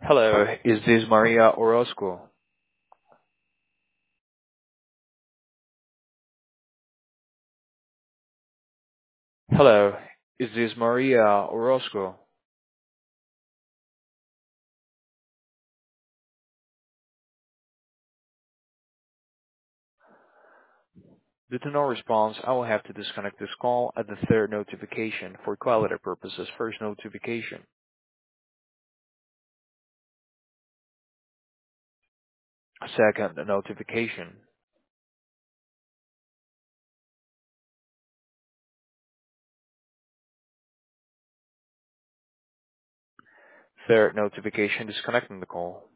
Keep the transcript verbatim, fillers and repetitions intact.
Hello, is this Maria Orozco? Hello, is this Maria Orozco? Due to no response, I will have to disconnect this call at the third notification for quality purposes. First notification. Second notification. Third notification disconnecting the call.